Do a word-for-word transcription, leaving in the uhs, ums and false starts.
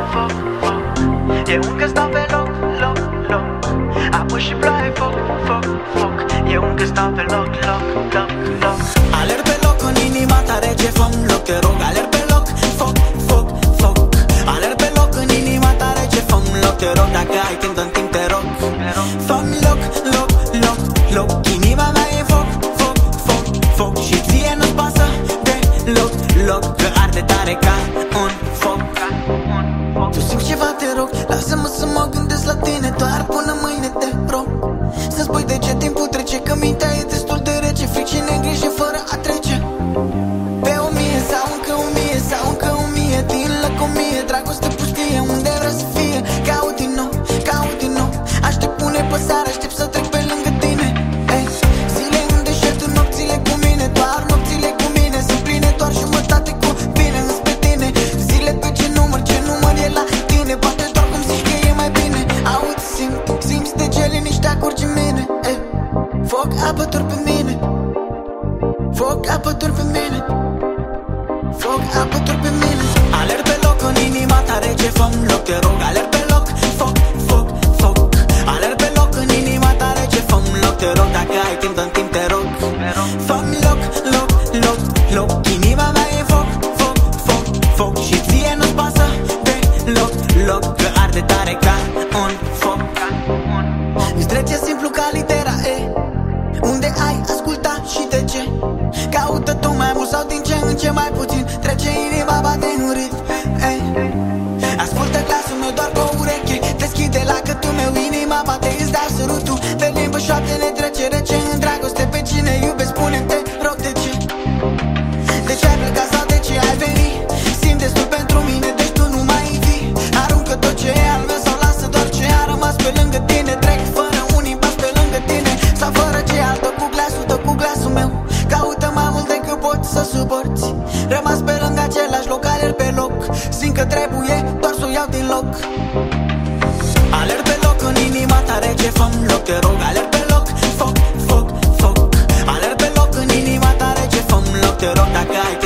foc, foc. Eu încă stau pe loc, loc, loc. Apoi și ploaie, foc, foc, foc. Eu încă stau pe loc, loc, loc, loc. Alerg pe loc în inima ta rege, fă-mi loc, te rog. Alerg pe loc, foc, foc, foc. Alerg pe loc în inima ta rege, fă-mi loc, te rog. Dacă ai timp, dă-mi timp, te rog. Fă-mi loc, loc, loc, loc. Inima mea e foc, foc, foc, foc. Și ție nu-ți pasă de loc, loc. Că arde tare ca un foc. Tu simți ceva, te rog, lasă-mă să mă gândesc la tine. Doar până mâine, te rog. Să spui de ce timpul trece, că mintea e destul de rece. Fric și negrijă fără a trece. Pe o mie sau încă o mie, sau încă o mie. Din lăcomie, dragoste pustie, unde vrea să fie. Caut din nou, caut din nou. Aștept pune păsare, aștept să trec pe lângă tine. Ei, zile în deșert, nopțile cu mine. Doar nopțile cu mine sunt pline, doar jumătate cu bine înspre tine. Zile pe ce număr, ce număr e la tine. Poate doar cum zici că e mai bine. Auzi, simt, simți de ce liniștea curge în mine. Ei, foc apături pe mine. Foc apături pe mine. Foc apături pe mine. Alerg pe loc în inima ta rege, fă-mi loc, te rog. Alerg pe loc, foc, foc, foc. Alerg pe loc în inima ta rege, fă-mi loc, te rog. Dacă ai timp, dă-mi timp, te rog. Fă-mi loc, loc, loc, loc. Inima mea e foc, foc, foc, foc. Și ție nu-ți pasă de loc, loc. Că arde tare ca un foc. Îți trece simplu ca litera E. Unde ai asculta și de ce? Caută tu mai mult sau din ce în ce mai puțin. Trece inima, bate în ritm. Ei, ascultă glasul meu doar cu o ureche. Deschide lacătul meu, inima bate, îți dau sărutul. Pe limbă șoapte ne trece rece în dragoste. Pe cine iubesc, spune-mi, te rog, de ce? De ce ai plecat sau de ce ai venit? Simt destul pentru mine, deci tu nu mai vii. Aruncă tot ce e al meu sau lasă doar ce a rămas pe lângă tine. Trec fără un impas pe lângă tine. Sau fără ce al, dă cu glasul, dă cu glasul meu. Caută mai mult decât poți să suporți. Rămas pe lângă același loc, alerg pe loc. Simt că trebuie doar să o iau din loc. Alerg pe loc în inima ta rege, fă-mi loc, te rog. Alerg pe loc, foc, foc, foc. Alerg pe loc în inima ta rege, fă-mi loc, te rog. Dacă ai